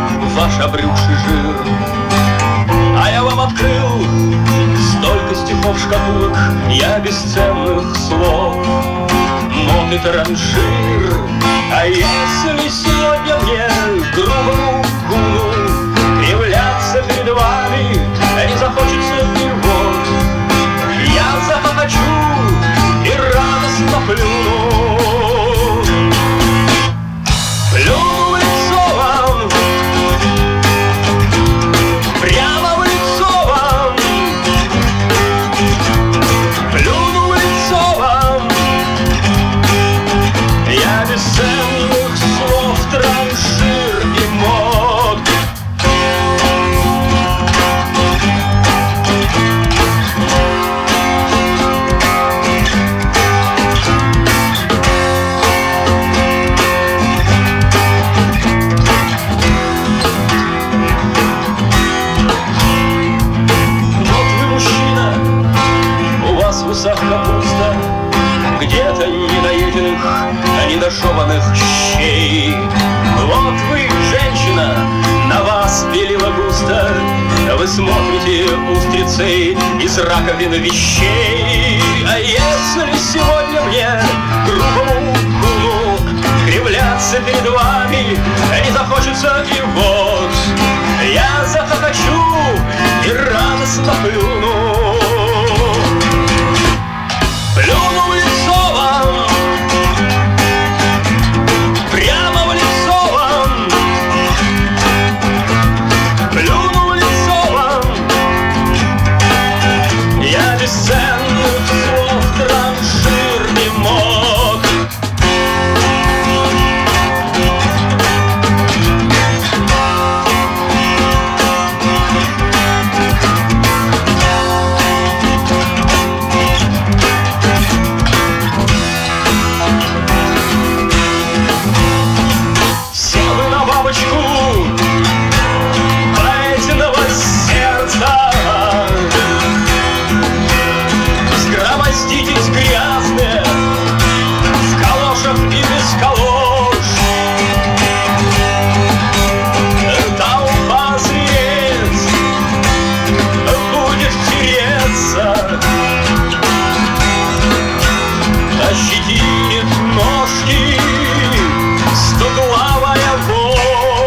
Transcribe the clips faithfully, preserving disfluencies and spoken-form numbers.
ваш обрюкший жир. А я вам открыл столько стихов шкатулок, я бесценных слов, мод и транжир. А если сегодня мне грубому гуну кривляться перед вами не захочется и вот, я захохочу и радостно плюну. Плюну в лицо вам, прямо в лицо вам, плюну в лицо вам. Я бесценных слов транжир и мод. В усах капуста, где-то недоеденных, недошованных щей. Вот вы, женщина, на вас белила густо, вы смотрите устрицей из раковин вещей. А если сегодня мне грубому куну кривляться перед вами не захочется и вот, я захохочу и радостно плюну. Плюну в лицо вам, прямо в лицо вам, плюну в лицо вам. Я бесценных слов транжир не мог. Сгромоздитесь грязные в калошах и без калош. Толпа зверец будет тереться, ощетинит ножки стоглавая вошь.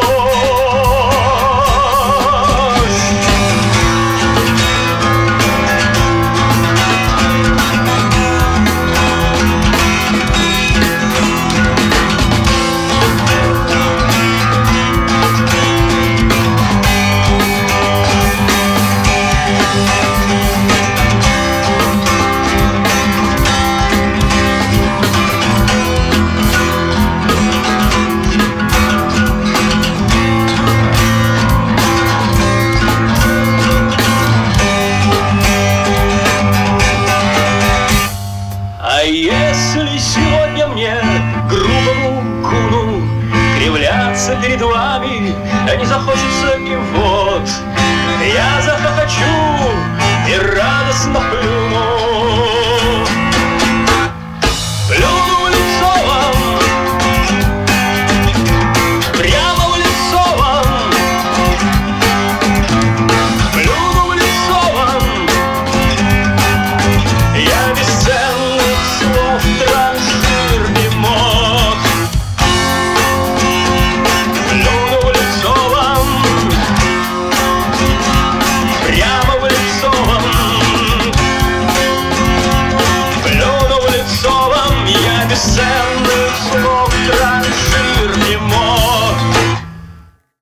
А если сегодня мне, грубому куну, кривляться перед вами не захочется и вот, я захохочу и радостно плюну.